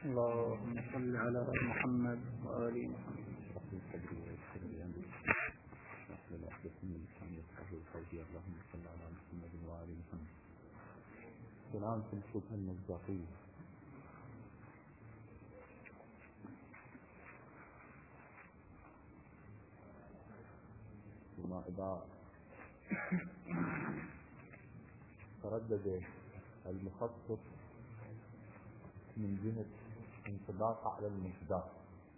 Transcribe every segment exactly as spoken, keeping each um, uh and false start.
اللهم صل على محمد وآل محمد. اللهم صل على محمد وآل محمد. كلام في الشبهة المصداقية. ثم إذا تردد المخصص من جهة انطباق على المصداق،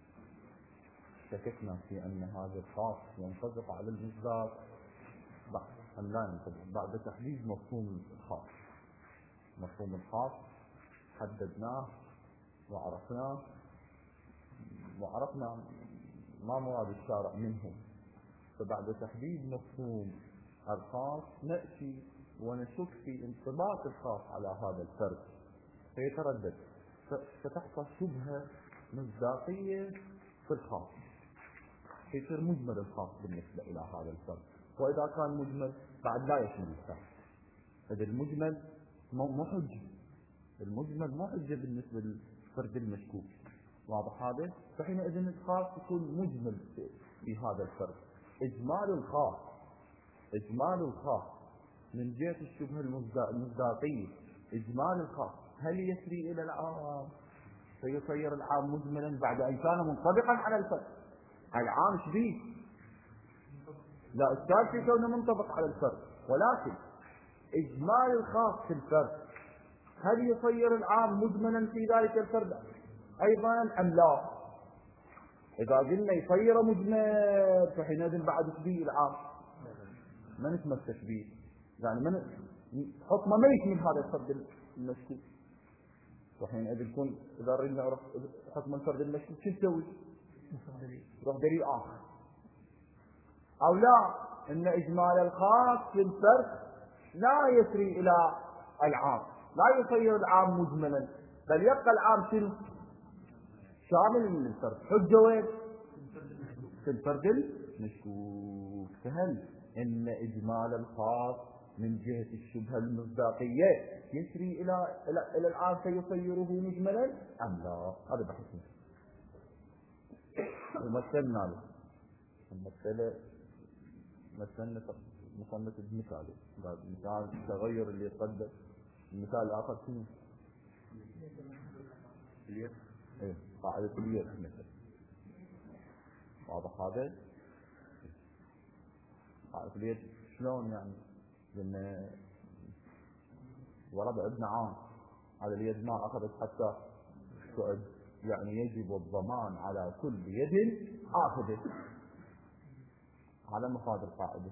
شككنا في أن هذا الخاص ينطبق على المصداق أم لا ينطبق بعد تحديد مفهوم الخاص. مفهوم الخاص حددناه وعرفناه وعرفنا ما مراد الشارع منه، فبعد تحديد مفهوم الخاص نأتي ونشك في انطباق الخاص على هذا الفرد فيتردد، فتحصل شبهة مصداقية في الخاص، يصير مجمل الخاص بالنسبة إلى هذا الفرد. وإذا كان مجمل بعد لا يشمل الفرد، إذا المجمل مو حجة، المجمل مو حجة بالنسبة للفرد المشكوك، واضح هذا؟ فحينئذ الخاص يكون مجمل في هذا الفرد. إجمال الخاص إجمال الخاص من جهة الشبهة المصداقية، إجمال الخاص هل يسري إلى العام فيصير العام مجملا بعد أن كان منطبقا على الفرد؟ العام شبيه لا إشكال في كونه منطبق على الفرد، ولكن إجمال الخاص في الفرد هل يصير العام مجملا في ذلك الفرد أيضا أم لا؟ إذا قلنا يصير مجمل فحينئذ بعد تشبيه العام ما نسمى التشبيه، يعني من حكمه ما يشمل هذا الفرد المشكوك، وحينئذ يكون إذا أردنا نعرف حكم الفرد المشكوك شو نسوي؟ نروح دليل آخر. أو لا، إن إجمال الخاص في الفرد لا يسري إلى العام، لا يصير العام مجملا، بل يبقى العام شنو؟ شامل للفرد. حجة وين؟ في الفرد المشكوك. فهل إن إجمال الخاص من جهة الشبهة المصداقية يسري إلى إلى إلى العام فيصيره مجملا أم لا؟ هذا بحثنا. ومثلنا له المسألة مثلنا مصنف بمثال، مثال التغير اللي يتقدم. المثال الآخر شنو؟ اليد. إيه قاعدة اليد مثل. واضح هذا؟ قاعدة اليد شلون يعني؟ لأن ورد عندنا عام على اليد ما أخذت حتى تعد، يعني يجب الضمان على كل يد آخذه على مفاد القاعدة.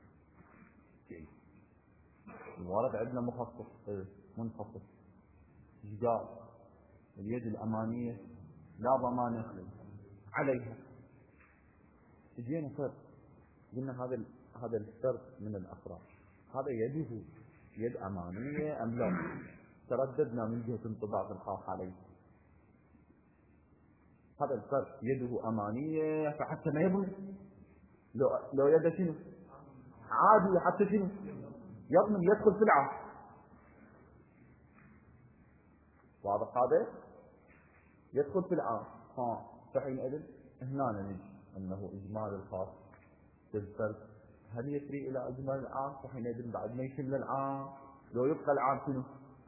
ورد عندنا مخصص منخصص، ايش قال؟ اليد الأمانية لا ضمان عليها. اجينا فرد قلنا هذا هذا الفرد من الأفراد، هذا يده يد أمانية أم لا؟ ترددنا من جهة انطباق الخاص عليه. هذا الفرد يده أمانية فحتى ما يبني، لو لو يده شنو؟ عادي حتى شنو؟ يضمن يدخل في العام. واضح هذا؟ يدخل في العام. ها فحينئذ هنا نجد أنه إجمال الخاص في الفرد هل يسري إلى إجمال العام؟ فحينئذ بعد ما يشمل العام لو يبقى العام شنو؟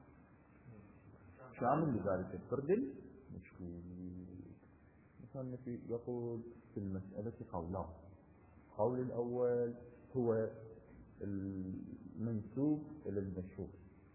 شامل لذلك الفرد المشكوك. مثلا يقول في المسألة قولان. القول الأول هو المنسوب إلى المشهور،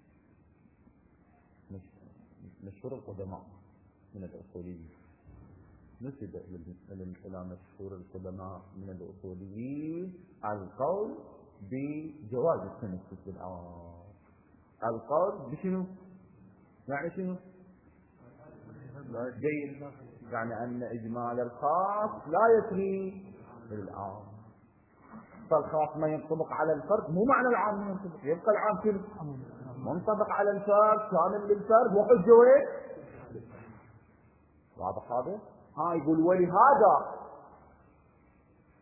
مشهور القدماء من الأصوليين، نسب إلى مشهور القدماء من الأصوليين القول بجواز التنسب بالعام. القول بشنو؟ يعني شنو؟ جيد، يعني أن إجمال الخاص لا يسري للعام، فالخاص ما ينطبق على الفرد مو معنى العام ينطبق، يبقى العام كله منطبق على الفرد شامل للفرد وحجة وين؟ واضح هذا؟ ها يقول ولهذا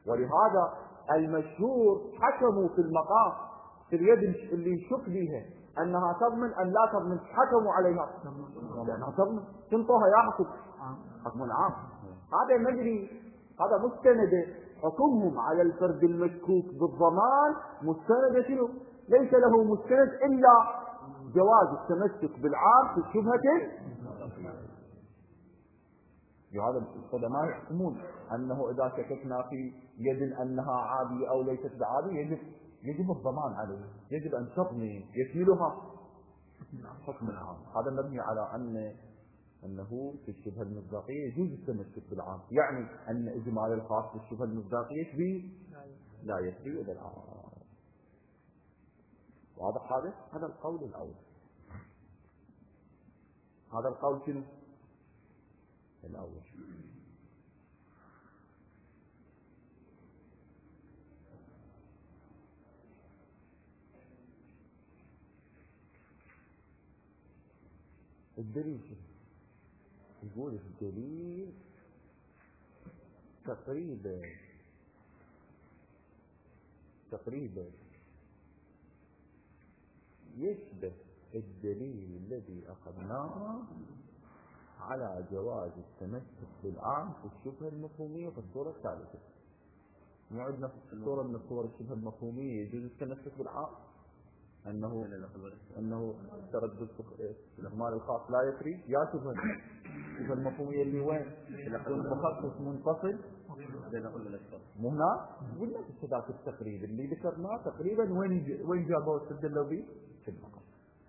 ولهذا المشهور حكموا في المقام في اليد اللي يشك بها أنها تضمن أن لا تضمن، حكموا عليها لأنها تضمن، تنطوها يا حكم حكم العام. هذا مجري، هذا مستند حكمهم على الفرد المشكوك بالضمان مستند شنو؟ ليس له مستند إلا جواز التمسك بالعام في الشبهة. لهذا القدماء يحكمون أنه إذا شككنا في يد أنها عادية أو ليست بعادية يجب يجب الضمان عليه، يجب أن تضمن يشملها حكم العام. هذا مبني على أن أنه في الشبهة المصداقية يجوز التمسك بالعام، يعني أن إجمال الخاص في الشبهة المصداقية به لا يسري إلى العام. واضح هذا؟ هذا القول الأول. هذا القول شنو؟ الأول. الدليل شنو؟ يقول الدليل تقريبا تقريبا يشبه الدليل الذي أخذناه على جواز التمسك بالعام في الشبهة المفهومية في الصورة الثالثة. مو عندنا في الصورة من الصور الشبهة المفهومية يجوز التمسك بالعام، أنه أنه تردد الإهمال الخاص لا يفري، يا شبهة الشبهة المفهومية اللي وين؟ يكون مخصص منفصل مو هنا؟ قلنا في ذاك التقريب اللي ذكرناه تقريبا وين وين جابوا استدلوا به؟ في المقام.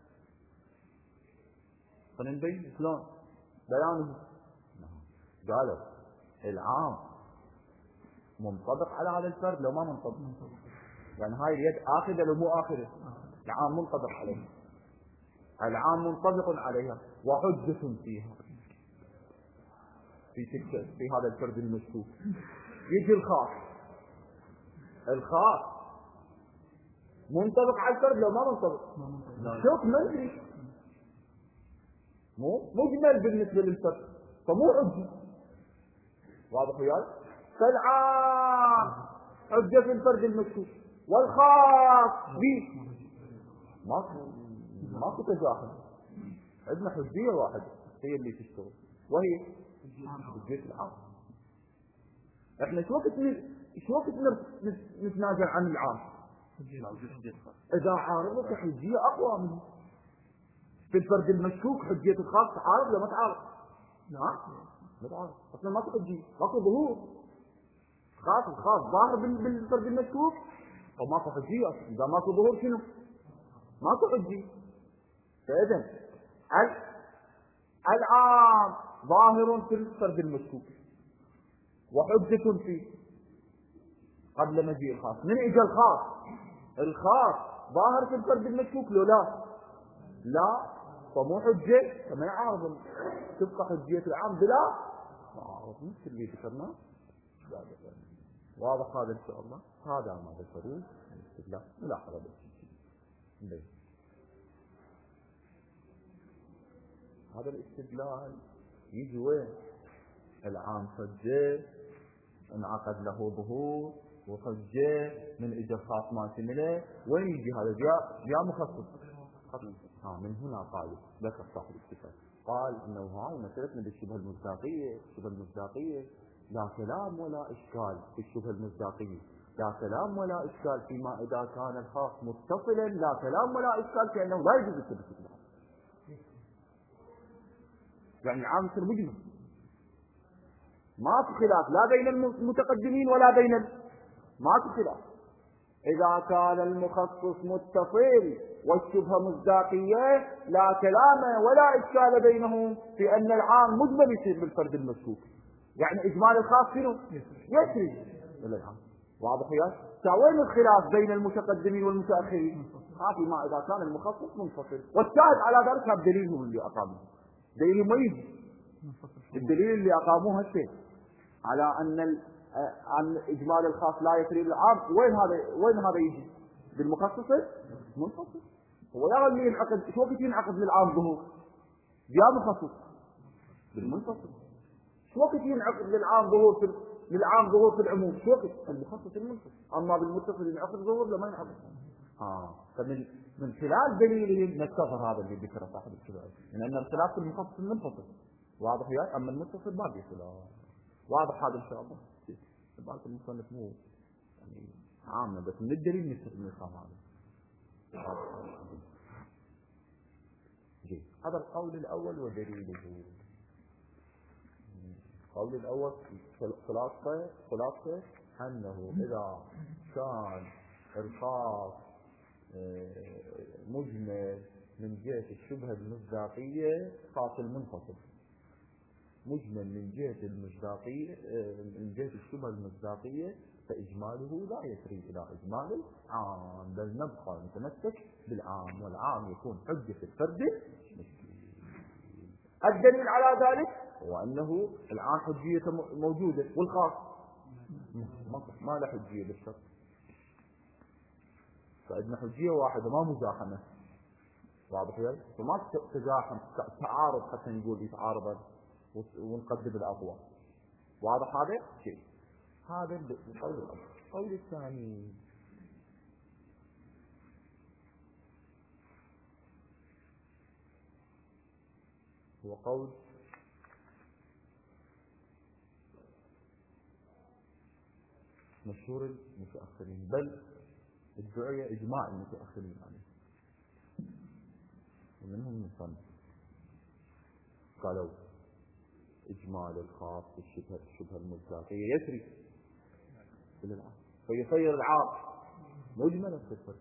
خلينا نبين شلون بيانه. قالوا العام منطبق على هذا الفرد لو ما منطبق، يعني هاي اليد آخذة لو مو آخذة، العام منطبق عليها، العام منطبق عليها وحجة فيها في في هذا الفرد المشكوك. يجي الخاص، الخاص منطبق على الفرد لو ما منطبق، شوف مدري مو مجمل بالنسبة للفرد فمو حجة. واضح وياي؟ فالعام حجة في الفرد المشكوك والخاص به ماكو ماكو تجاهل، عندنا حجية واحدة هي اللي تشتغل وهي حجية العام. احنا شو وقت شو وقت نتنازل عن العام؟ اذا عارضت حجية اقوى منه. في الفرد المشكوك حجية الخاص تعارض ولا ما تعارض؟ لا ما تعارض، اصلا ماكو حجية، ماكو ظهور. خاص الخاص ظاهر بالفرد المشكوك وماكو حجية. اذا ماكو ظهور شنو؟ ماكو حجية. فاذا العام ظاهر في الفرد المشكوك وحجة فيه قبل مجيء الخاص. من اجى الخاص؟ الخاص ظاهر في الفرد المشكوك لو لا لا فمو حجة، فما يعارض، تبقى حجية العام بلا معارض مثل اللي ذكرناه. واضح هذا ان شاء الله؟ هذا ما ذكروه الاستدلال. ملاحظة بس هذا الاستدلال يجي وين؟ العام حجة انعقد له ظهور وحجة من اجى الخاص ما شمله، وين يجي هذا؟ جاء جاء مخصص. ها من هنا قال ذكر صاحب الكتاب قال انه هاي مسألتنا بالشبهة المصداقية. الشبهة المصداقية لا كلام ولا اشكال في الشبهة المصداقية، لا كلام ولا اشكال فيما اذا كان الخاص متصلا، لا كلام ولا اشكال في انه لا يجوز التمسك بالعام. يعني العام يصير مجمل، ما في خلاف لا بين المتقدمين ولا بين ما في خلاف. إذا كان المخصص متصل والشبهة مصداقية لا كلام ولا إشكال بينهم في أن العام مجمل يصير بالفرد المشكوك، يعني إجمال الخاص شنو؟ يسري إلى العام. واضح يا؟ وين الخلاف بين المتقدمين والمتأخرين؟ ما في ما إذا كان المخصص منفصل. والشاهد على ذلك هذا دليلهم اللي أقاموه، دليل مميز. الدليل اللي أقاموه هالشيء على أن عن إجمال الخاص لا يسري العام. وين هذا وين هذا يجي؟ بالمخصص منفصل. هو يا اللي ينعقد شو وقت ينعقد للعام ظهور؟ يا مخصص بالمنفصل. شو وقت ينعقد للعام ظهور في للعام ظهور في العموم؟ شو وقت؟ المخصص المنفصل. أما بالمتصل ينعقد ظهور لما ينعقد. ها فمن من خلال دليلهم نستظهر هذا اللي ذكره صاحب الكبائر، من أن الخلاف في المخصص منفصل واضح وياي، أما المتصل ما في خلاف. واضح هذا إن شاء الله. بعض المصنف مو يعني عامة بس من الدليل نفهم هذا. جيد. هذا القول الأول ودليله. القول الأول خلاصة خلاصة أنه إذا كان الخاص مجمل من جهة الشبهة المصداقية خاص المنفصل، مجمل من جهة المصداقية من جهة الشبهة المصداقية فإجماله لا يسري إلى إجمال العام، بل نبقى نتمسك بالعام، والعام يكون حجة الفرد. الدليل على ذلك هو أنه الآن حجية موجودة والخاص ما له حجية بالشرط، فعندنا حجية واحدة ما مزاحمة. واضح وياي؟ فما تزاحم تعارض حتى نقول يتعارض ونقدم الأقوى. واضح هذا شيء. هذا القول الأول. القول الثاني هو قول مشهور المتأخرين، بل ادعي إجماع المتأخرين عليه، ومنهم المصنف قالوا إجمال الخاص بالشبهة الشبهة المصداقية يسري إلى العام فيصير العام مجملا في الفرد.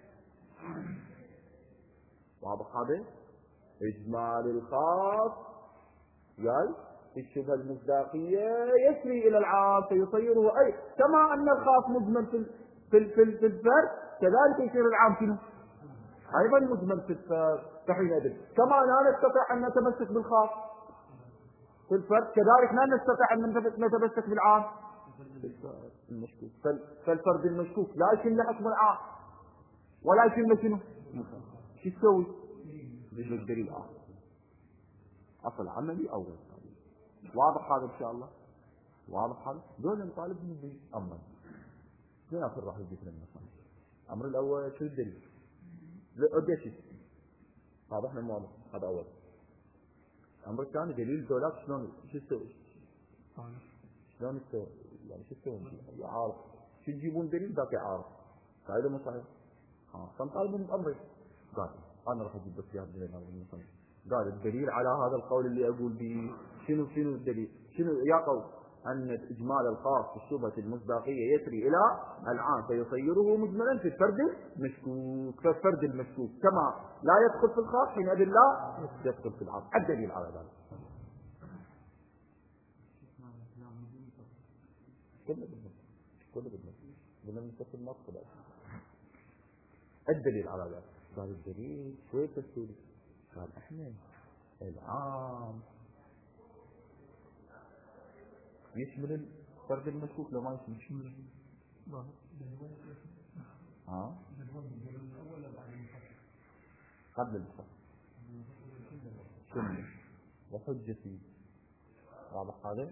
واضح هذا؟ إجمال الخاص يعني في الشبهة المصداقية يسري إلى العام فيصيره أي كما أن الخاص مجمل في في في, في الفرد كذلك يصير العام شنو؟ أيضا مجمل في الفرد. فحينئذ كما لا نستطيع أن نتمسك بالخاص في الفرد كذلك لا نستطيع أن نتمسك بالعام المشكوك. فالفرد المشكوك لا يشن له حكم العام ولا يشن له شنو؟ شو تسوي؟ بالدليل الآخر أصل عملي أو غير عملي. واضح هذا إن شاء الله؟ واضح هذا؟ دول نطالبهم بأمر زين آخر راح يجيك لنا الأمر الأول شو الدليل؟ لا شيء واضح من واضح هذا أول. الأمر الثاني دليل دولات شلون شو تسوي؟ شلون تسوي؟ يعني شو تسوي؟ عارف شو تجيبون دليل ذاك عارف صحيح مو صحيح؟ ها فنطالبهم بأمر. قال أنا راح أجيب بس يا دليل هذا المصنف. قال الدليل على هذا القول اللي أقول به شنو شنو الدليل؟ شنو يا قول أن إجمال الخاص في الشبهة المصداقية يسري إلى العام فيصيره مجملا في الفرد المشكوك. فالفرد المشكوك كما لا يدخل في الخاص حينئذ لا يدخل في العام. الدليل على ذلك كله بالنص كله بالنص من المتصل ما تقبل. الدليل على ذلك قال الدليل شوية تفسيري. قال احنا العام يشمل الفرد المشكوك لو ما يشمل ها قبل الفرد شمل وحجتي. واضح هذا؟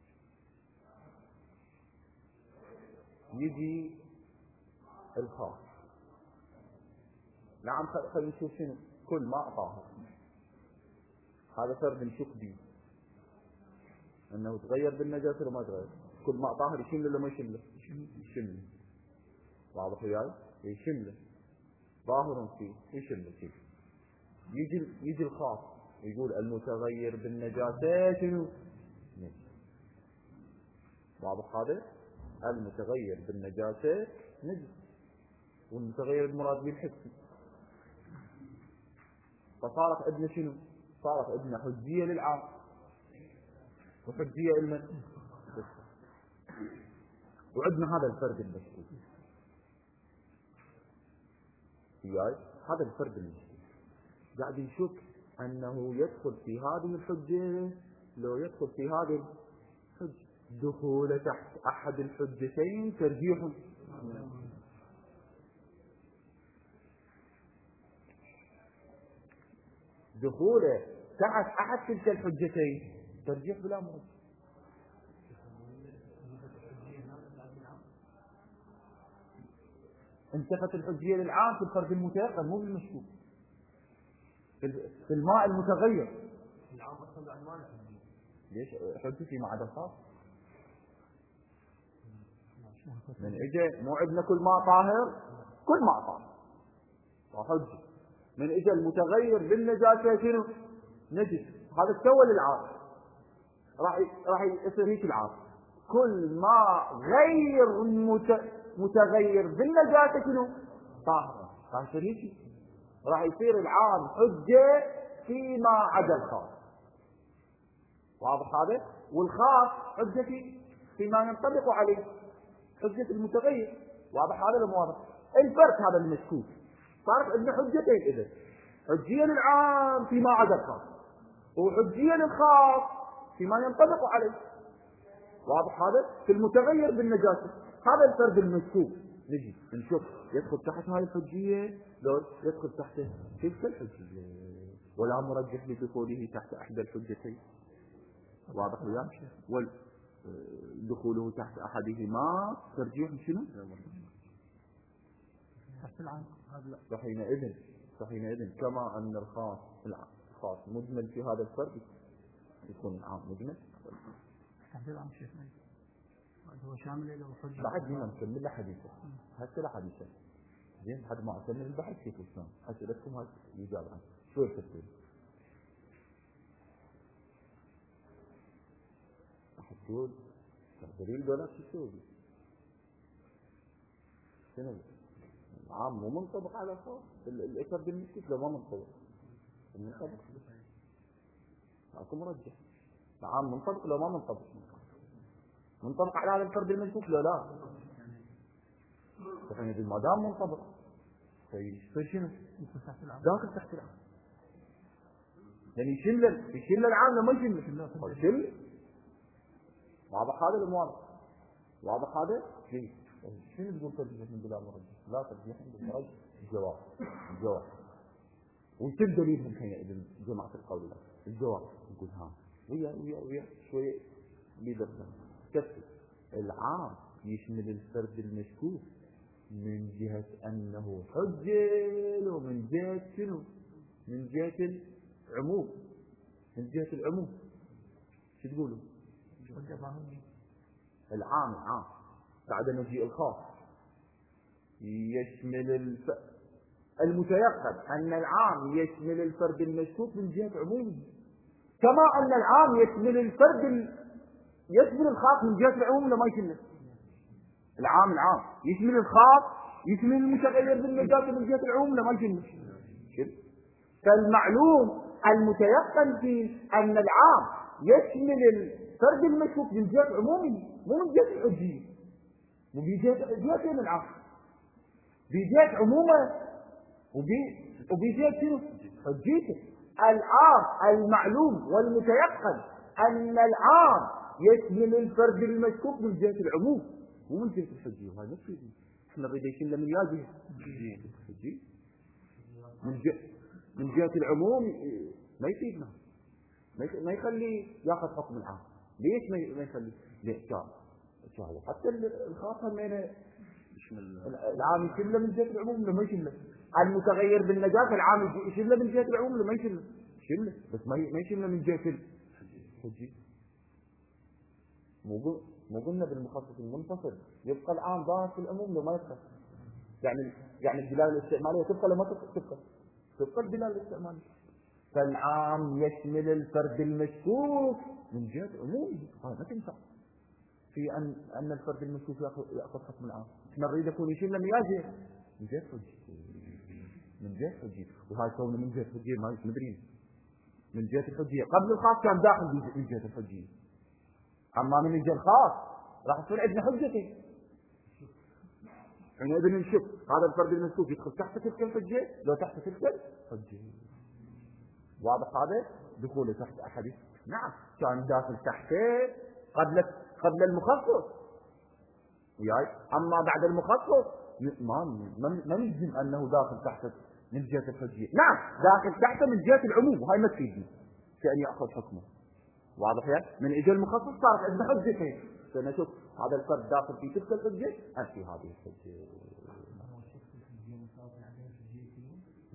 يجي الخاص نعم خلينا نشوف شنو كل ما أعطاه هذا فرد نشك به أنه تغير بالنجاسة ولا ما تغير. كل ما أعطاه يشمل ولا ما يشمله؟ يشمله. واضح وياي؟ يشمله ظاهر فيه يشمله فيه. يجي يجي الخاص يقول المتغير بالنجاسة شنو؟ نجس. واضح هذا؟ المتغير بالنجاسة نجس والمتغير المراد به الحسي. فصارت عندنا شنو؟ صارت عندنا حجية للعام وحجية لمن؟ وعندنا هذا الفرد المشكوك. وياي هذا الفرد المشكوك قاعد يشك أنه يدخل في هذه الحجة لو يدخل في هذه الحجة دخول تحت أحد الحجتين ترجيح. دخوله تحت أحد تلك الحجتين ترجيح بلا مرجح. انتفت الحجية للعام في الفرد المتيقن مو بالمشكوك. في الماء المتغير العام أصلا عنوان ليش حجتي ما عدا الخاص؟ من اجى مو عندنا كل ماء طاهر، كل ماء طاهر وحجة. من اجى المتغير بالنجاسة شنو؟ نجس. هذا سوى للعام راح راح يصير هيك العام كل ما غير متغير بالنجاسة شنو؟ طاهر. راح يصير هيك، راح يصير العام حجة فيما عدا الخاص. واضح هذا؟ والخاص حجة في فيما ينطبق عليه حجة المتغير. واضح هذا ولا واضح؟ الفرق هذا المشكوك صارت عندنا حجتين اذا، حجية للعام فيما عدا الخاص، وحجية للخاص فيما ينطبق عليه. واضح هذا؟ في المتغير بالنجاسة. هذا الفرد المشكوك نجي نشوف يدخل تحت هاي الحجية لو يدخل تحت تلك الحجية، ولا مرجح لدخوله تحت احدى الحجتين. واضح وياك؟ ودخوله تحت احدهما ترجيح شنو؟ تحت العام. فحينئذ فحينئذ كما ان الخاص الخاص مجمل في هذا الفرد يكون العام مجمل. تحت العام شيخ هو شامل له حجة. بعد ما نكمل له حديثه هسه له حديثه زين لحد ما اكمل البحث كيف شلون اسئلتكم هاي يجاب عنه شوي تفصيل. تقول دليل ولا شو تسوي؟ شنو؟ العام مو منطبق على الخاص. الإثر بالمسكت لو ما منطبق منطبق اكو مرجح. العام منطبق لو ما منطبق منطبق على هذا الفرد المشكوك لو لا. يعني ما دام منطبق في شنو؟ داخل تحت العام. يعني يشل يشل العام لما يشل يشل. واضح هذا المواضح؟ واضح هذا؟ ليه؟ شنو تقول ترجيح من بلا مرجح؟ لا ترجيح من بلا مرجح. الجواب الجواب وشو دليلهم حينئذ جماعة القول له؟ الجواب نقول ها ويا ويا ويا شوية بيدرسنا كفي. العام يشمل الفرد المشكوك من جهة أنه حجة ومن جهة شنو؟ من جهة العموم. من جهة العموم شو تقولوا؟ العام العام بعد مجيء الخاص يشمل الف... المتيقن أن العام يشمل الفرد المشكوك من جهة عمومه، كما أن العام يشمل الفرد ال... يشمل الخاص من جهة العموم لما يشمله. العام العام يشمل الخاص يشمل المتغير بالنجاسة من جهة العموم لما يشمله. فالمعلوم المتيقن فيه أن العام يشمل الفرد المشكوك من جهة عمومه مو من جهة الحجية، مو بجهة العام، بجهة عمومه وبجهة شنو؟ حجيته. العام المعلوم والمتيقن أن العام يشمل الفرد المشكوك من جهة العموم مو من جهة الحجية. وهذا نفسه احنا نريد يشمل من ياجه الحجية من جهة من جهة العموم ما يفيدنا، ما يخلي ياخذ حكم العام. ليش ما يخلي؟ ليه؟ شاء شاء حتى الخاص هم العام يشمله من جهة العموم لما يشمله. المتغير بالنجاسة العام يشمله من جهة العموم لما يشمله يشمله بس ما ما يشمله من جهة الحجية. مو مو قلنا بالمخصص المنفصل يبقى العام ظاهر في العموم لما يدخل. يعني يعني الدلالة الاستعمالية تبقى لما تبقى تبقى الدلالة الاستعمالية. فالعام يشمل الفرد المشكوك من جهة عمومه. هذا ما تنفع في أن أن الفرد المشكوك يأخذ حكم العام. احنا نريد يكون يشمل من جهة من جهة حجية من جهة حجية. وهاي كونه من جهة حجية ما ندري من جهة الحجية. قبل الخاص كان داخل من جهة الحجية، أما من جهة الخاص راح تصير عندنا حجتين. حينئذ نشوف هذا الفرد المشكوك يدخل تحت تلك الحجة لو تحت تلك الحجة. واضح هذا؟ دخوله تحت أحد نعم كان داخل تحته قبل قبل المخصص وياي. أما بعد المخصص ما ما نجزم أنه داخل تحت من جهة الحجية. نعم داخل تحته من جهة العموم وهاي ما تفيدني كأن يأخذ حكمه. واضح يا؟ من إجا المخصص صارت عندنا حجتين. فنشوف هذا الفرد داخل في تلك الحجة أم في هذه الحجة.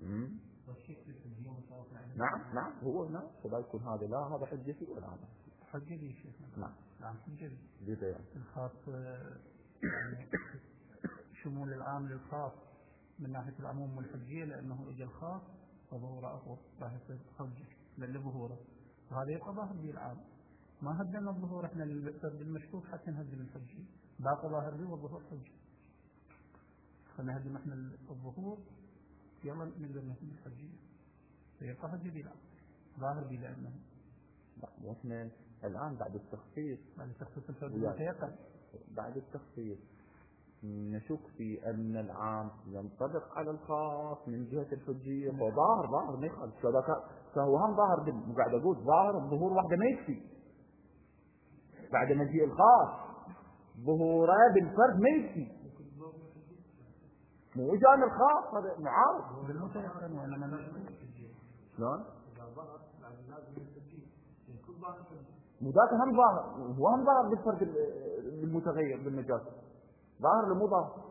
والشك الحجية مساواة العدم. نعم نعم هو نعم فلا يكون هذا لا هذا حجتي ولا هذا حجتي شيخ. نعم نعم حجتي. بيبين الخاص يعني شمول العام للخاص من ناحية العموم والحجية، لأنه إجا الخاص فظهوره أقوى راح يصير حجة لظهوره، وهذا يبقى ظاهر به العام. ما هدنا الظهور احنا للفرد المشكوك حتى نهدم الحجية، باقي ظاهر به والظهور حجة. خلينا نهدم احنا الظهور يلا نقدر نهدم الحجية فيبقى حجة به العام ظاهر به لأنه. واحنا الآن بعد التخصيص بعد تخصيص الفرد المتيقن بعد التخصيص نشك في أن العام ينطبق على الخاص من جهة الحجية، فظاهر ظاهر ما يخالف، فهو هم ظاهر قاعد أقول ظاهر الظهور واحدة ما يكفي بعد مجيء الخاص، ظهوره بالفرد ما يكفي، مو جان الخاص هذا معارض بالمتيقن وإنما شلون؟ مو ذاك هم ظاهر، هو هم ظاهر بالفرد المتغير بالنجاسة، ظاهر ولا مو ظاهر؟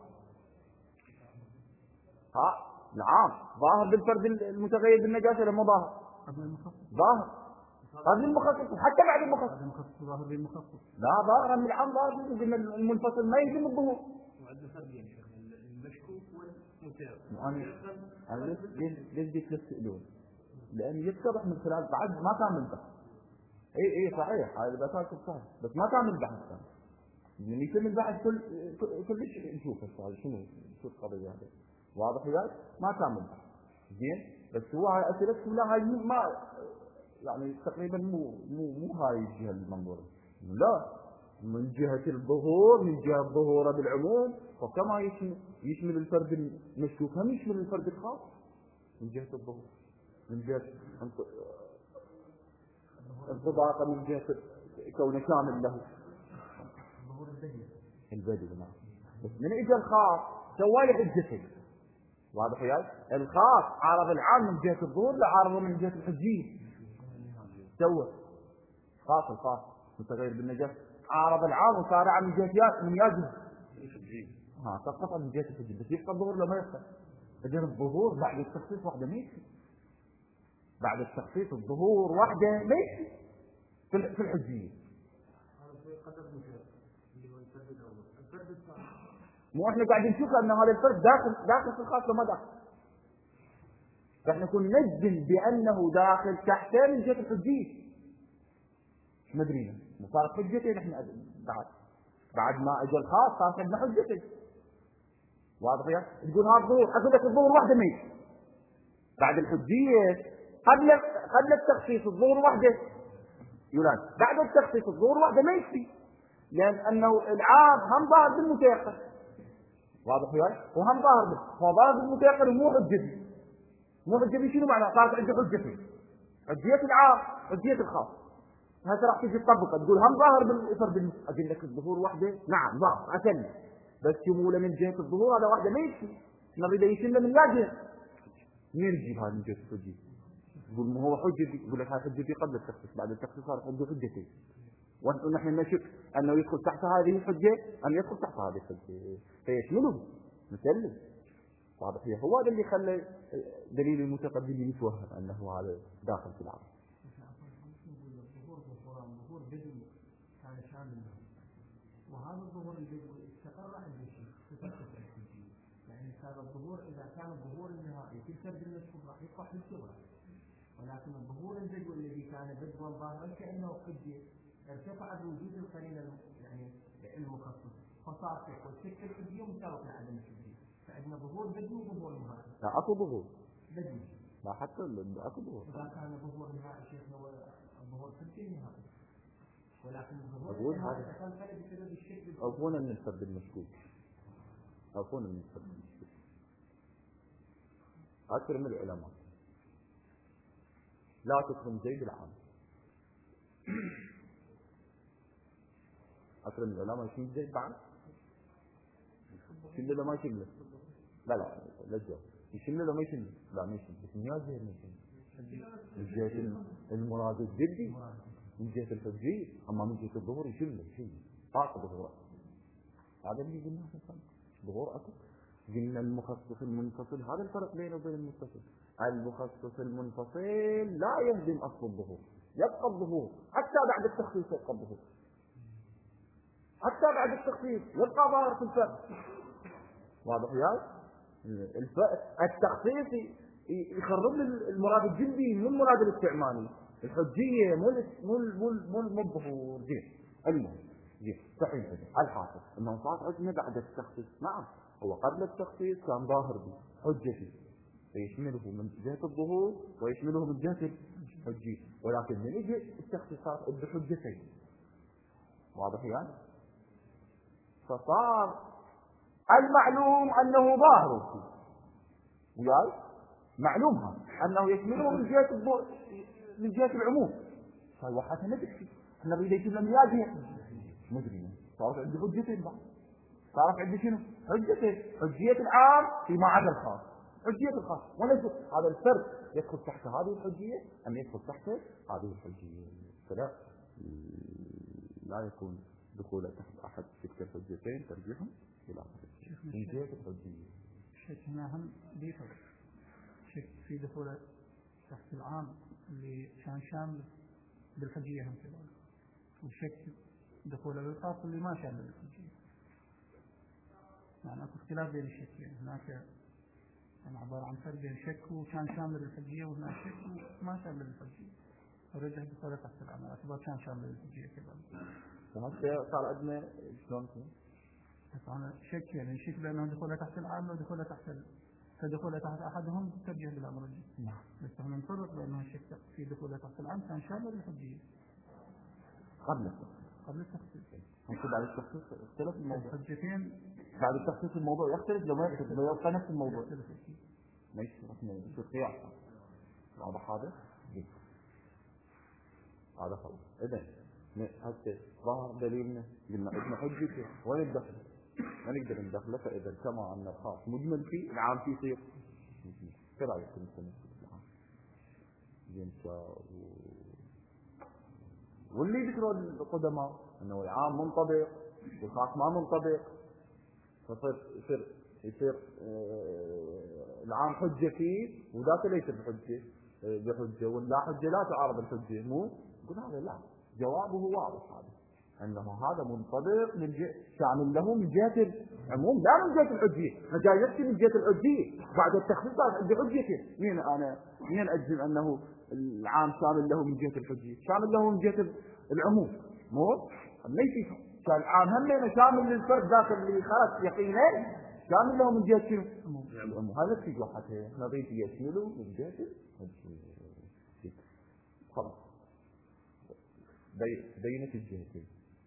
ها نعم ظاهر بالفرد المتغير بالنجاسة ولا مو ظاهر؟ ظاهر قبل المخصص حتى بعد المخصص. المخصص ظاهر بالمخصص. لا ظاهر من العام ظاهر من المنفصل ما يلزم الظهور. وعندنا فرقين المشكوك والمتيقن. أنا أنا ليش ليش ليش تسألون؟ لأن يتضح من خلال بعد ما تعمل بحث. إيه إيه صحيح هذا بأساس صحيح بس ما تعمل بحث ثاني. من يتم البحث كل كل شيء نشوف السؤال شنو شو القضية هذه. واضح وياك؟ ما تعمل بحث. زين بس هو هاي أسئلة كلها هاي ما يعني تقريبا مو مو مو هاي الجهة المنظورة. لا من جهة الظهور من جهة الظهور بالعموم وكما يشمل يشمل الفرد المشكوك هم يشمل الفرد الخاص من جهة الظهور من جهة انطباقا من جهة كونه كامل له الظهور البديل البديل نعم بس من اجى الخاص سوى لي حجتين واضح وياي الخاص عارض العام من جهة الظهور لا عارضه من جهة الحجية سوى خاص الخاص متغير بالنجاسة عارض العام وصار من جهة من ياجه ها سقط من جهة الحجية بس يبقى الظهور لما يبقى اجل الظهور بعد التخصيص واحدة ميكسي بعد التخصيص الظهور واحدة ميكسي في الحجية مو احنا قاعدين نشوف ان هذا الفرد داخل داخل في الخاص وما داخل فاحنا كنا نجزم بانه داخل تحت من جهة الحجية مدرينا وصارت حجتين احنا بعد بعد ما اجى الخاص صارت عندنا حجتين واضح يا تقول هذا الظهور اقول لك الظهور واحده ميت بعد الحجيه قبل قبل التخصيص الظهور واحده يولان بعد التخصيص الظهور واحده ميت لان انه العام هم ظاهر بالمتيقن واضح يا وهم ظاهر به فظاهر بالمتيقن ومو حجتي مو حجتي شنو معنى صارت عندي حجتين حجيه العام حجيه الخاص هذا راح تيجي تطبقه تقول هم ظاهر بالفرد اقول لك الظهور واحده نعم ظاهر اسلم بس شموله من جهه الظهور هذا واحده ما يكفي نريد يشيل من لا جهه مين يجيب هذا من جهه الحجه تقول ما هو حجتي يقول لك هاي حجتي قبل التخصيص بعد التخصيص صار عنده حجتين ونحن نشك انه يدخل تحت هذه الحجه ان يدخل تحت هذه الحجه فيشمله مسلم واضح هو هذا اللي خلى دليل المتقدمين يتوهم انه هذا داخل في العقل كان شامل وهذا الظهور الذي استقر عند الشيخ يعني هذا الظهور اذا كان الظهور النهائي في الفرد المشهور راح يقع في الشبهه ولكن الظهور البدو الذي كان بدوا ظاهرا كانه حجه ارتفع بوجود القرينه يعني المخصص فصار شك والشك الحجيه مساوي لعدم الحجيه فعندنا ظهور بدو وظهور نهائي لا اكو ظهور بدو لا حتى اكو ظهور اذا كان ظهور نهائي شيخ هو الظهور حجي نهائي ولكن الظهور هذا عفونا من الفرد المشكوك عفونا من الفرد المشكوك أكثر من العلماء لا تكرم زيد العام أكثر من العلماء يشمل زيد بعد يشمل له ما يشمل لا لا لا تجاوب يشمل له ما يشمل لا ما يشمل بس نياز زيد ما يشمل من جهة المراد الجدي من جهة الحجية أما من جهة الظهور يشمل شيء طاقة ظهور هذا اللي قلناه في الفرق ظهور أكثر قلنا المخصص المنفصل هذا الفرق بينه وبين المتصل المخصص المنفصل لا يهدم أصل الظهور، يبقى الظهور حتى بعد التخصيص، يبقى الظهور حتى بعد التخصيص، يبقى ظاهر في الفرق. واضح يا التخصيص يخرب المراد الجلدي من المراد الاستعمالي، الحجية مو مو مو مو الظهور. زين المهم زين صحيح الحاصل انه صار عندنا بعد التخصيص. نعم هو قبل التخصيص كان ظاهر به حجتي فيشمله من جهة الظهور ويشمله من جهة الحجية، ولكن من يجي التخصيصات بحجتين. واضح يعني؟ فصار المعلوم انه ظاهر فيه وياي معلوم هذا انه يشمله من جهة الظهور من جهة العموم. فهو حتى ندري احنا نريد يجيب لنا ياجي مدري صارت عندي حجتين بعد، صارت عندي شنو؟ حجتين، حجية العام فيما عدا الخاص، حجية الخاص. وليس هذا الفرق يدخل تحت هذه الحجية أم يدخل تحت هذه الحجية، فلا لا يكون دخوله تحت أحد تلك الحجتين ترجيحهم إلى آخره من جهة الحجية. شك هنا هم بيفرق، شك في دخوله تحت العام اللي كان شامل بالحجية هم كذلك، وشك دخوله بالخاص اللي ما شامل بالحجية. يعني اكو اختلاف بين الشكين، هناك يعني عبارة عن فرق بين شك وكان شامل بالحجية، وهناك شك وما شامل بالحجية، ورجع دخوله تحت العام اعتبار كان شامل بالحجية كذلك. وهذا صار عندنا شلون؟ بس انا شك يعني شك بانه دخوله تحت العام ودخوله تحت ال... فدخوله تحت احدهم ترجع بالامر الجديد. نعم. بس احنا نفرق بانه الشك في دخوله تحت العام كان شامل بالحجية قبل التخصيص. قبل التخصيص. ممكن بعد التخصيص اختلف الموضوع. الحجتين بعد التخصيص الموضوع يختلف لو ما يختلف يبقى نفس الموضوع. ما يصير يصير قياس. واضح هذا؟ هذا خلاص. إذا هسه ظهر دليلنا قلنا ابن حجته وين الدخل؟ ما نقدر ندخله. فإذا كما أن الخاص مجمل فيه العام فيه يصير كذا يكون التمسك بالعام. زين واللي ذكروا القدماء انه العام منطبق والخاص ما منطبق، فصير يصير يصير آه العام حجه فيه وذاك ليس بحجه آه بحجه، ولا حجه لا تعارض الحجه. مو يقول هذا لا، جوابه واضح هذا انه هذا منطبق من جهه شامل له من جهه العموم لا من جهه الحجيه. فجايزتي من جهه الحجيه بعد التخصيص عندي حجتي. مين انا مين اجزم انه العام شامل له من جهه الحجيه؟ شامل له من جهه العموم. مو ليس كان العام هم شامل للفرد ذاك اللي خرج يقينا شامل له من جهه شنو؟ العموم. هذا في جوحته نضيف يشمله من جهه الحجيه. خلاص بينت الجهتين.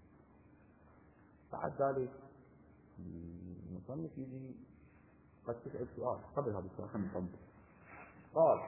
بعد ذلك المصنف يجي قد تسأل سؤال قبل هذا السؤال. خلينا نصنف. قال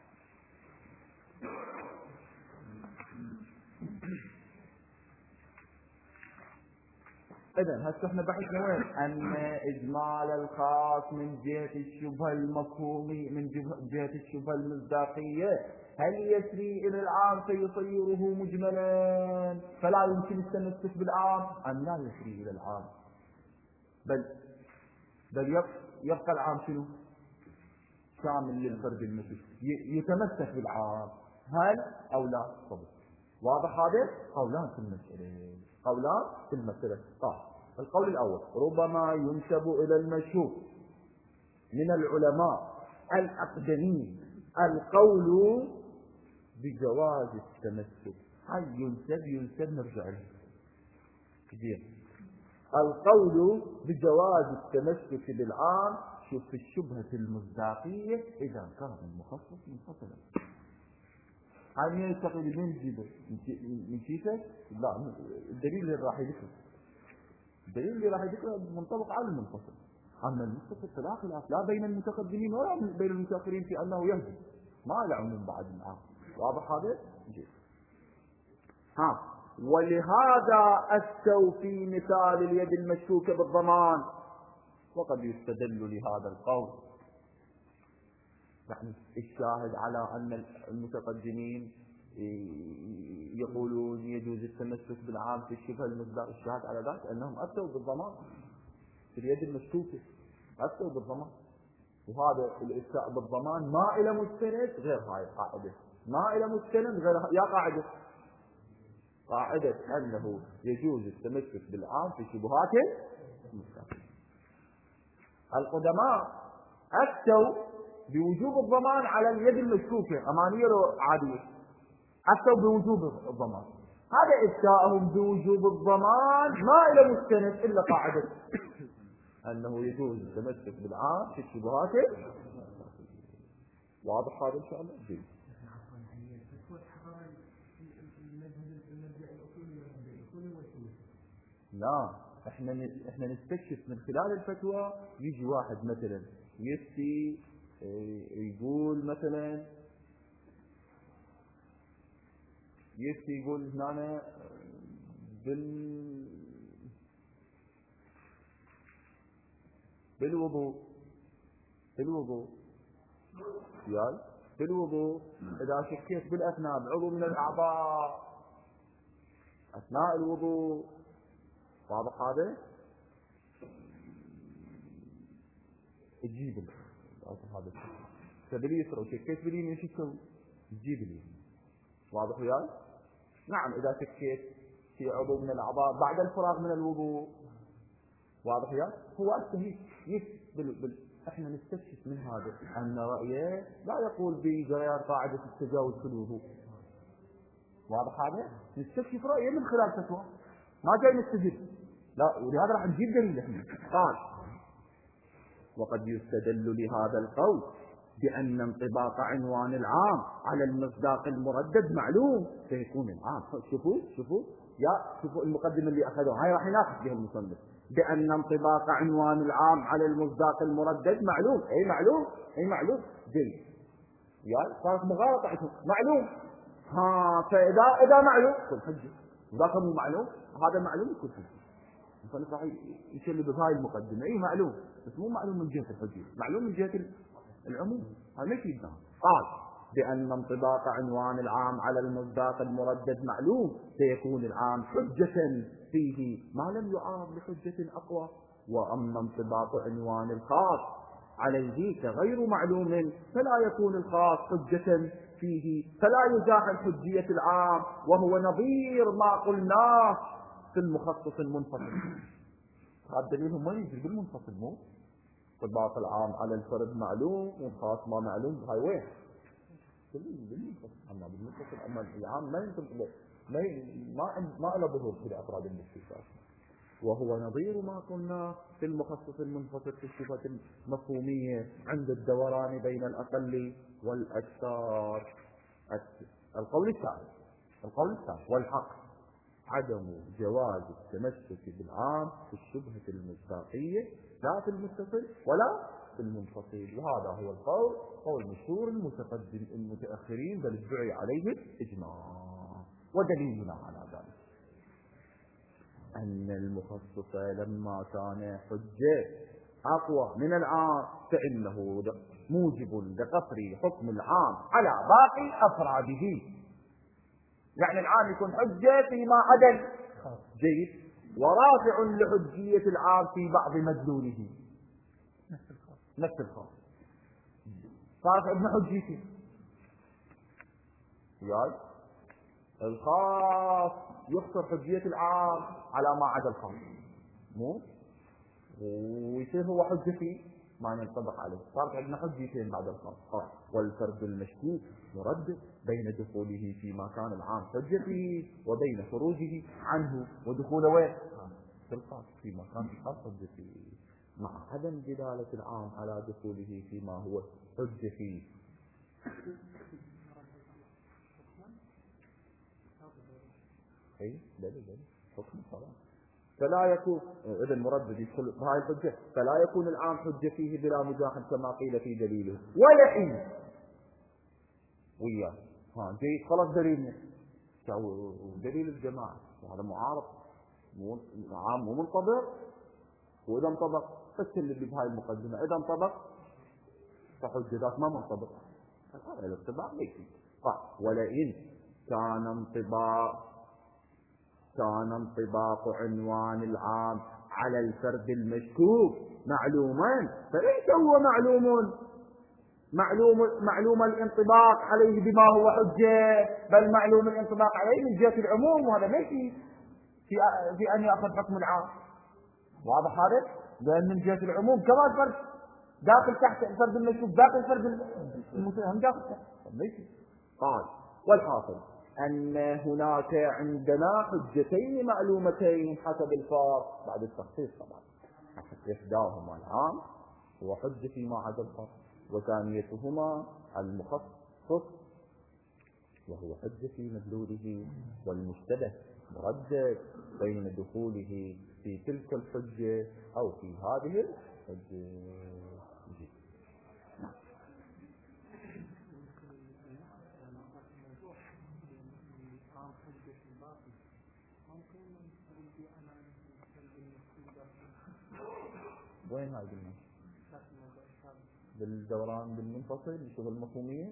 إذن هسه احنا بحثنا وين؟ أن إجمال الخاص من جهة الشبهة المفهومية من جهة الشبهة المصداقية هل يسري إلى العام فيصيره مجملا فلا يمكن التمسك بالعام أم لا يسري إلى العام بل بل يبقى العام شنو؟ شامل للفرد المثل يتمسك بالعام هل أو لا؟ طبعا واضح هذا؟ قولان في المسألة قولان في المسألة. طيب القول الأول ربما ينسب إلى المشهور من العلماء الأقدمين القول بجواز التمسك. هل ينسب ينسب نرجع له كثير. القول بجواز التمسك بالعام شوف في الشبهة المصداقية إذا كان المخصص منفصلا. هل يلتقي بين جيبه من كيفه؟ لا، الدليل اللي راح يذكره الدليل اللي راح يذكره منطبق على المنفصل. أما المتصل فلا خلاف لا بين المتقدمين ولا بين المتأخرين في أنه يهدي ما له عموم بعد العام. واضح هذا؟ جيد. ها ولهذا أستو في مثال اليد المشكوكة بالضمان وقد يستدل لهذا القول. يعني الشاهد على أن المتقدمين يقولون يجوز التمسك بالعام في الشبهة المصداق. الشاهد على ذلك أنهم أفتوا بالضمان في اليد المشكوكة أفتوا بالضمان. وهذا الإفتاء بالضمان ما إلى مستند غير هاي القاعدة، ما إلى مستند غير يا قاعدة قاعدة أنه يجوز التمسك بالعام في شبهات المستقيم. القدماء أفتوا بوجوب الضمان على اليد المشكوكة أمانية عادية، أفتوا بوجوب الضمان. هذا إفتاءهم بوجوب الضمان ما إلى مستند إلا قاعدة أنه يجوز التمسك بالعام في الشبهات. واضح هذا إن شاء الله؟ جيد. لا، احنا احنا نستكشف من خلال الفتوى. يجي واحد مثلا يفتي يقول مثلا يفتي يقول هنا بال بالوضوء بالوضوء يال بالوضوء إذا شكيت بالأثناء بعضو من الأعضاء أثناء الوضوء. واضح هذا؟ تجيب هذا سبيل يسر وشكيت باليمين شو تسوي؟ تجيب اليمين. واضح وياي؟ نعم إذا شكيت في عضو من الأعضاء بعد الفراغ من الوضوء. واضح وياي؟ هو أستهيك يس بال... بال... احنا نستكشف من هذا أن رأيه لا يقول بجريان قاعدة التجاوز في الوضوء. واضح هذا؟ نستكشف رأيه من خلال فتوى، ما جاي نستجد، لا، ولهذا راح نجيب دليل احنا. قال: وقد يستدل لهذا القول بأن انطباق عنوان العام على المصداق المردد معلوم فيكون العام. شوفوا شوفوا يا شوفوا المقدمة اللي أخذوها هاي راح يناقش بها المصنف. بأن انطباق عنوان العام على المصداق المردد معلوم. أي معلوم أي معلوم جيد. يا صارت مغالطة عندهم معلوم. ها فإذا إذا معلوم كل حجة، وذاك مو معلوم هذا معلوم كل حجة. المصنف راح يشلب بهاي المقدمة. أي معلوم بس مو معلوم من جهة الحجة، معلوم من جهة العموم. هذا ما يفيد. قال: بأن انطباق عنوان العام على المصداق المردد معلوم فيكون العام حجة فيه ما لم يعارض لحجة أقوى. وأما انطباق عنوان الخاص عليه كغير معلوم فلا يكون الخاص حجة فيه، فلا يزاحم حجية العام، وهو نظير ما قلناه في المخصص المنفصل. هذا دليل ما يجي بالمنفصل. مو انطباق العام على الفرد معلوم والخاص ما معلوم. هاي وين بالمنفصل؟ أما بالمنفصل أما العام ما ينطبق، ما ما ما له ظهور في الأفراد المخصوصات. وهو نظير ما قلنا في المخصص المنفصل في الصفة المفهومية عند الدوران بين الأقل والأكثر. القول الثالث القول الثالث والحق عدم جواز التمسك بالعام في الشبهة المصداقية لا في المتصل ولا في المنفصل. وهذا هو القول قول مشهور المتقدم المتأخرين بل ادعي عليه إجماع. ودليلنا على ذلك أن المخصص لما كان حجة أقوى من العام فإنه موجب لقصر حكم العام على باقي أفراده. يعني العام يكون حجة فيما عدا جيد، ورافع لحجية العام في بعض مدلوله نفس الخاص. صار ابن حجيته ياي الخاص يخسر حجية العام على ما عدا الخاص، مو ويصير هو حجة فيه ما ينطبق عليه. صارت عندنا حجتين بعد الخاص. والفرد المشكوك مرد بين دخوله فيما كان العام حجة فيه وبين خروجه عنه ودخوله وين في الخاص فيما كان الخاص حجة فيه، مع عدم دلالة العام على دخوله فيما هو حجة فيه. اي لا لا لا حكم الصلاة فلا يكون إذا المردد يدخل بهاي الحجة فلا يكون العام حجة فيه بلا مزاحم كما قيل في دليله. ولئن وياه ها جيد خلاص دليلنا دليل الجماعة وهذا معارض عام مو منطبق. وإذا انطبق فالسل اللي بهاي المقدمة إذا انطبق فحجة ذات ما منطبق. الانطباق ليس. ولئن كان انطباق كان انطباق عنوان العام على الفرد المشكوك معلوما، فليس هو معلوم معلوم معلوم الانطباق عليه بما هو حجة، بل معلوم الانطباق عليه من جهة العموم، وهذا ليس في في أن يأخذ حكم العام. واضح هذا؟ لأن من جهة العموم كما الفرد داخل تحت الفرد المشكوك داخل الفرد المتهم داخل تحت. قال والحاصل أن هناك عندنا حجتين معلومتين حسب الفرق بعد التخصيص طبعا، إحداهما العام هو حجة فيما عدا الخاص، وثانيتهما المخصص وهو حجة في مدلوله، والمشتبه مردد بين دخوله في تلك الحجة أو في هذه الحجة. وين هاي قلنا؟ بالدوران بالمنفصل شغل المفهومية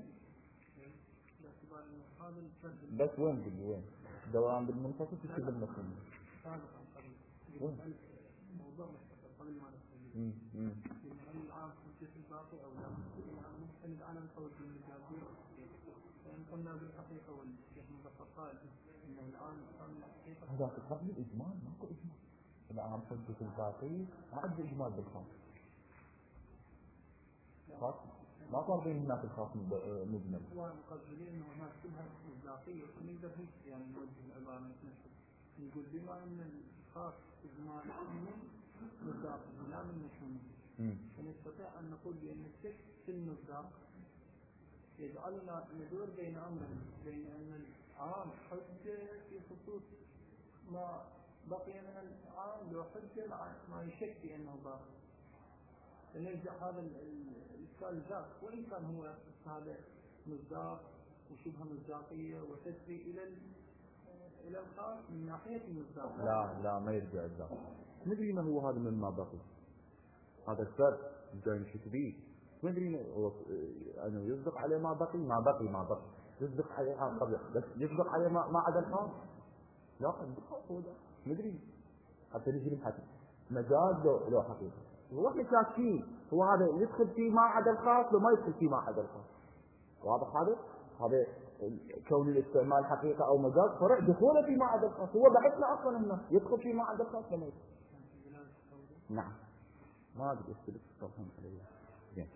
بس وين قلنا وين؟ الدوران بالمنفصل في شغل المفهومية وين؟ موضوع مستقل قبل ما نستفيد. امم العام حجة الباقي أو لا؟ يعني مستند على القول بالمجازي، لأن قلنا بالحقيقة والشيخ مبسط قال إنه الآن الحقيقة هذا قبل الإجمال، ماكو إجمال. العام حجة الباقي ما عندي إجمال بالخاص. خاص ما صار بين هناك الخاص مجمل. هو مقبلين إنه هناك شبهة مصداقية، ونقدر هيك يعني نوجه العبارة نتمشى. نقول بما أن الخاص إجمال مصداقي لا من مفهوم، فنستطيع أن نقول بأن الشك في المصداق يجعلنا ندور بين أمرين، بين أن العام حجة في خصوص ما بقي من العام لو حجة ما يشك بأنه باقي، فنرجع هذا الإشكال ذاك، وإن كان هو هذا مصداق وشبه مصداقية وتسري إلى إلى الخاص من ناحية المصداق. لا لا ما يرجع الذاك. ندري ما هو هذا مما بقي، هذا الفرد جاي نشوف به، ندري أنه يصدق عليه ما بقي ما بقي ما بقي يصدق عليه قبل، بس يصدق عليه ما ما عدا الخاص. لا الخاص هو ده ندري حتى نجري حتى مجاز لو لو حقيقة، هو احنا شاكين هو هذا يدخل فيه ما عدا الخاص وما يدخل فيه ما عدا الخاص. واضح هذا؟ هذا كون الاستعمال حقيقة أو مجاز فرع دخوله في ما عدا الخاص، هو بحثنا أصلا إنه يدخل في ما عدا الخاص ولا يدخل. نعم ما أدري أختلف طبعا عليه. زين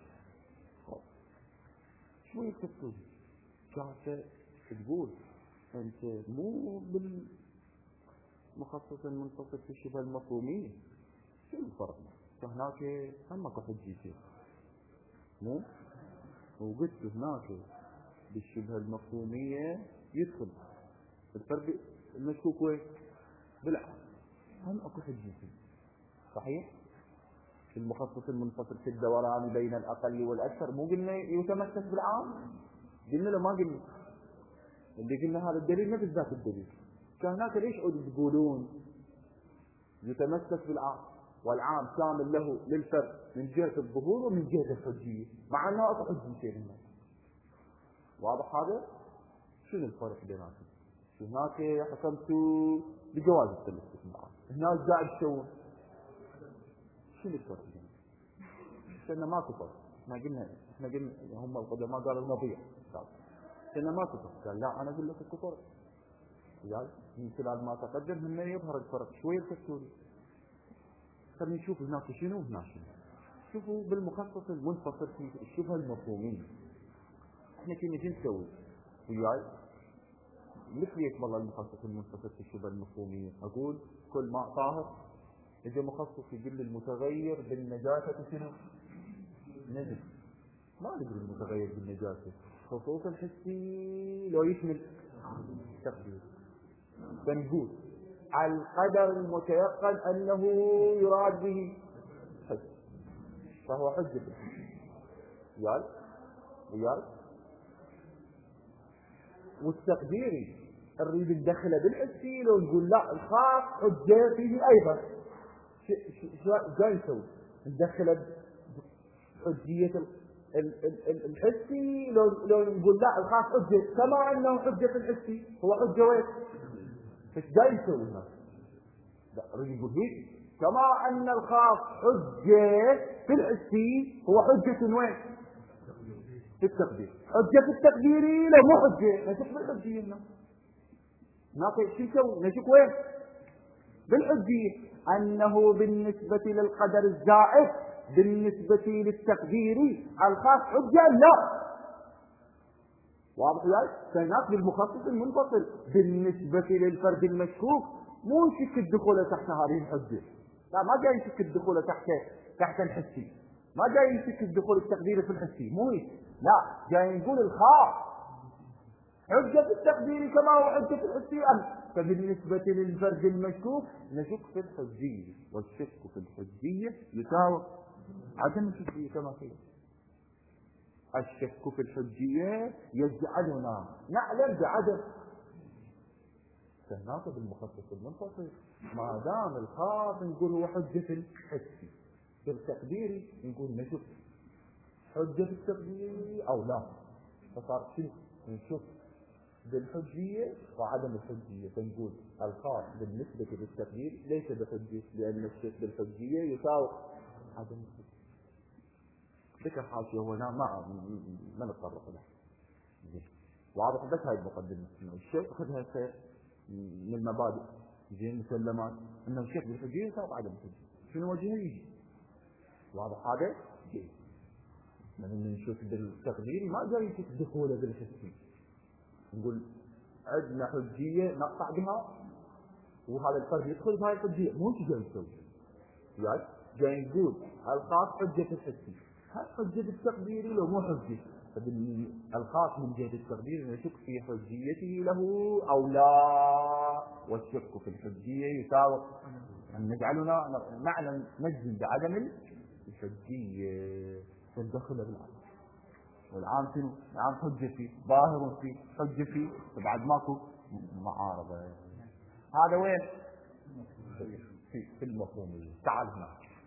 شو يكتبون؟ شاهدت تقول أنت مو بالمخصص المنفصل في الشبه المفهومية، شو الفرق؟ فهناك هم اكو حجيتين مو وقلت هناك بالشبه المفهومية يدخل الفرق المشكوك وين؟ بالعام هم اكو حجيتين صحيح؟ المخصص المنفصل في الدوران بين الأقل والأكثر مو قلنا يتمسك بالعام؟ قلنا له ما قلنا، اللي قلنا هذا الدليل نفس ذات الدليل. كهناك ليش عود تقولون يتمسك بالعام والعام شامل له للفرد من جهة الظهور ومن جهة الحجية، مع أنه أكو حجيتين هنا. واضح هذا؟ شنو الفرق بيناتهم؟ هناك حكمتوا بجواز التمسك بالعام، هناك قاعد تسوون شنو الفرق بينهم؟ لأن ماكو فرق. احنا قلنا احنا قلنا هم القدماء قالوا نضيع، لأن ماكو فرق. قال لا أنا أقول لك اكو فرق. يعني من خلال ما تقدم هنا يظهر الفرق شوية تفسيري. خلينا نشوف هناك شنو هناك شنو. شوفوا بالمخصص المنفصل في الشبهة المفهومية. احنا كنا جن نسوي وياي مثل يكمل المخصص المنفصل في الشبهة المفهومية. أقول كل ماء طاهر إذا مخصص يقول المتغير بالنجاسة شنو؟ نجس. ما ندري المتغير بالنجاسة خصوصا الحسي لو يشمل تقدير، فنقول على القدر المتيقن أنه يراد به حج فهو حجة. وياي وياي والتقديري نريد ندخله بالحسي لو نقول لا الخاص حجة فيه أيضا شو جاي نسوي؟ ندخله حجية الحسي لو لو نقول لا الخاص حجة كما أنه حجة في الحسي هو حجة وين؟ فش جاي نسوي هنا؟ لا نريد نقول هيك كما أن الخاص حجة في الحسي هو حجة وين؟ في التقدير. حجة في التقديري لا مو حجة، نشوف بالحجية لنا ناقل شو نسوي؟ نشوف وين؟ بالحجية أنه بالنسبة للقدر الزائد بالنسبة للتقديري الخاص حجة لا. واضح ذلك؟ فهناك بالمخصص المنفصل بالنسبة للفرد المشكوك مو يشك الدخول تحت هذه الحجة، لا ما جاي يشك الدخول تحت تحت الحسي، ما جاي يشك الدخول التقديري في الحسي، مو هيك، لا جاي نقول الخاص حجة في التقدير كما هو حجة في الحسي أم. فبالنسبة للفرد المشكوك نشك في الحجية، والشك في الحجية يساوي عدم الحجية كما قيل. الشك في الحجية يجعلنا نعلم بعدم فهناك بالمخصص المنفصل. ما دام الخاص نقول هو حجة في الحسي، في التقديري نقول نشك حجة في التقديري أو لا، فصار شنو نشك بالحجية وعدم الحجية. فنقول الخاص بالنسبة للتقدير ليس بحجة لأن الشك بالحجية يساوي عدم الحجية. ذكر حاشية هنا ما ما نتطرق له. واضح بس هاي المقدمة إنه الشك أخذها من المبادئ زين مسلمات إنه الشك بالحجية يساوي عدم الحجية. شنو وجهه يجي؟ واضح هذا؟ جيد. من نشوف بالتقدير ما جاي يشوف دخوله بالحسي. نقول عندنا حجية نقطع بها وهذا الفرد يدخل بهاي الحجية، مو انت جاي تسوي يعني جاي نقول الخاص حجة في الحسي، هل حجة التقدير لو مو حجة؟ الخاص من جهة التقدير نشك في حجيته له أو لا، والشك في الحجية يساوي أن نجعلنا معنى نجزم بعدم الحجية فندخله بالعقل. والعام شنو؟ العام حجة فيه، ظاهر فيه، حجة فيه، فبعد ماكو معارضة. هذا وين؟ في في المفهومية. تعال هنا.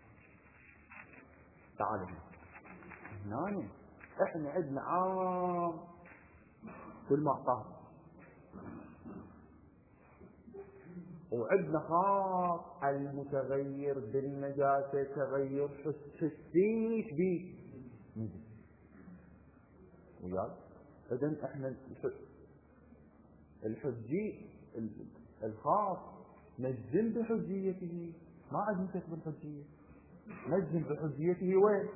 تعال هنا. هنا احنا عندنا عام كل ما طاهر، وعندنا خاص المتغير بالنجاسة تغير حسي بيه. وياك إذن احنا الحجي الخاص نجزم بحجيته، ما عندنا شك بالحجية، نجزم بحجيته وين؟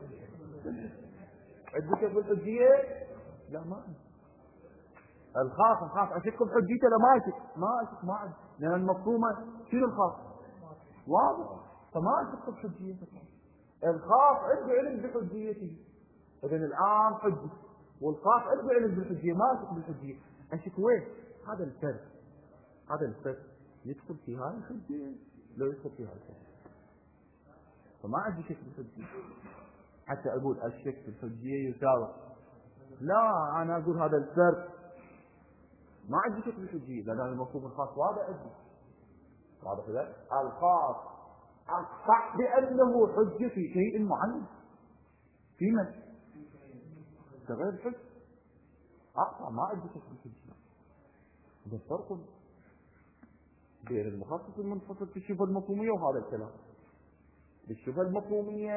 عندك بالحجية؟ لا ما عندي. الخاص الخاص أشك بحجيته لا ما أشك ما أشك ما عندي، لأن المفهومة شنو الخاص؟ واضح، فما أشك بحجيته. الخاص عنده علم بحجيته، إذن العام حجي والخاص عنده علم بالحجية ما أشك بالحجية. أشك وين؟ هذا الفرق، هذا الفرق يدخل في هاي الحجية لو يدخل في هاي الحجية، فما عندي شك بالحجية حتى أقول الشك بالحجية يساوي لا. أنا أقول هذا الفرق ما عندي شك بالحجية لأن المفهوم الخاص واضح عندي. واضح كذا؟ الخاص أقطع بأنه حجة في شيء معين في من؟ تغير الحج أقطع ما عندي شك بالحجية. هذا الفرق بين المخصص المنفصل في الشبهة المفهومية وهذا الكلام. بالشبهة المفهومية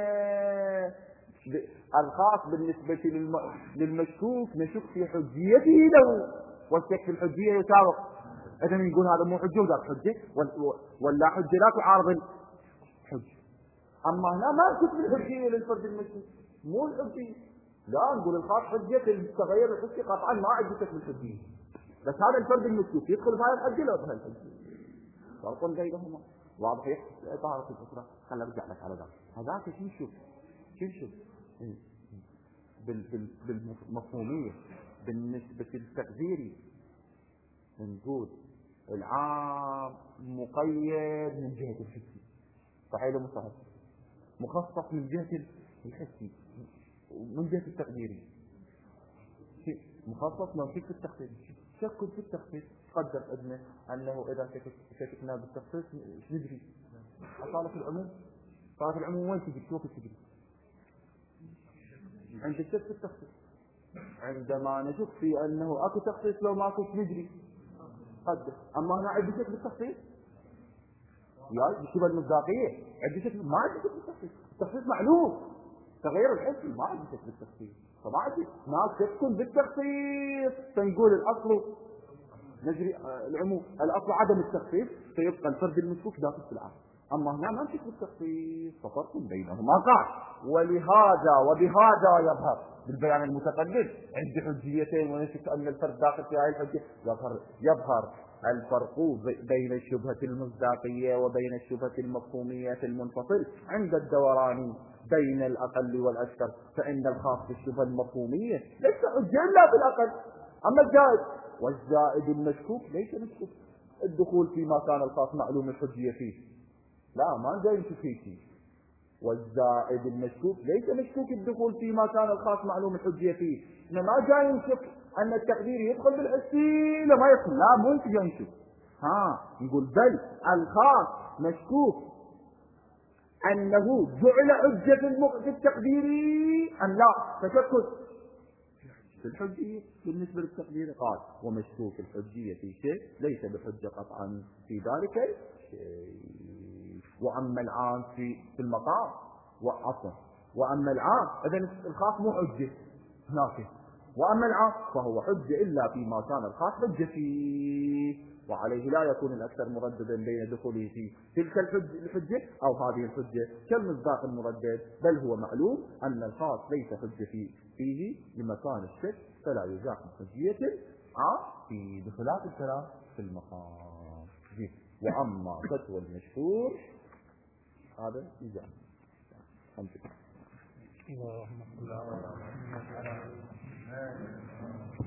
الخاص بالنسبة للم... للمشكوك نشك في حجيته له، والشك في الحجية يساوي. إذا نقول هذا مو حجة وذاك حجة، ولا حجة لا تعارض الحجة. أما هنا ما نشك بالحجية للفرد المشكوك، مو الحجية. لا نقول الخاص حجة التغير الحجي قطعا ما عندي شك بالحجية، بس هذا الفرد المشكوك يدخل بهاي الحجة لا بهاي الحجة. فرق بينهما واضح. طهارة الأسرة خلنا نرجع لك على ذلك. هذاك شو نشوف شو نشوف بالمفهومية بالنسبة للتقديري نقول العام مقيد من جهة الحسي، صحيح ولا مو صحيح؟ مخصص من جهة الحسي ومن جهة التقديري. مخصص ما فيك في التخصيص، شك في التخصيص. قدر ابنه أنه إذا شككنا بالتخصيص ندري أصالة العموم. صالة العموم وين تجي؟ شوف تجي عند الشك في التخصيص. عندما نشك في أنه أكو تخصيص لو ما أكو ندري قدر. أما هنا عند الشك بالتخصيص وياي بالشبه المصداقيه عندي شك ما عندي شك بالتخصيص، التخصيص معلوم تغير الحكم ما عندي شك بالتخصيص. فما عندي ناس تكون بالتخصيص فنقول الاصل نجري العموم، الاصل عدم التخصيص فيبقى الفرد المشكوك داخل في العام. اما هنا ما نشك بالتخصيص ففرق بينهما قاع. ولهذا وبهذا يظهر بالبيان المتقدم عندي حجيتين ونشك ان الفرد داخل في هذه الحجيه، يظهر يظهر الفرق بين الشبهه المصداقيه وبين الشبهه المفهوميه في المنفصل عند الدوراني بين الاقل والاكثر، فان الخاص بالشبهه المفهوميه ليس حجه الا بالاقل. اما الزائد والزائد المشكوك ليس مشكوك الدخول فيما كان الخاص معلوم الحجيه فيه، لا ما جاي نشوف فيه. والزائد المشكوك ليس مشكوك الدخول فيما كان الخاص معلوم الحجيه فيه، احنا ما جاي نشوف ان التقدير يدخل بالحسي لا ما يدخل، لا مو انت جاي نشوف ها نقول بل الخاص مشكوك انه جعل حجه في التقدير ام لا، تشكك في الحجيه بالنسبه للتقدير قال ومشكوك الحجيه في شيء ليس بحجه قطعا في ذلك الشيء. واما العام في في المقام وعصر، واما العام اذا الخاص مو حجه هناك، واما العام فهو حجه الا فيما كان الخاص حجه فيه، وعليه لا يكون الاكثر مرددا بين دخوله في تلك الحجه او هذه الحجه كالمصداق المردد، بل هو معلوم ان الخاص ليس حجه فيه, فيه لمكان الشك فلا يزاح حجيه عام في بخلاف الكلام في المقام. واما فتوى المشهور هذا يزاح. اللهم صل على محمد.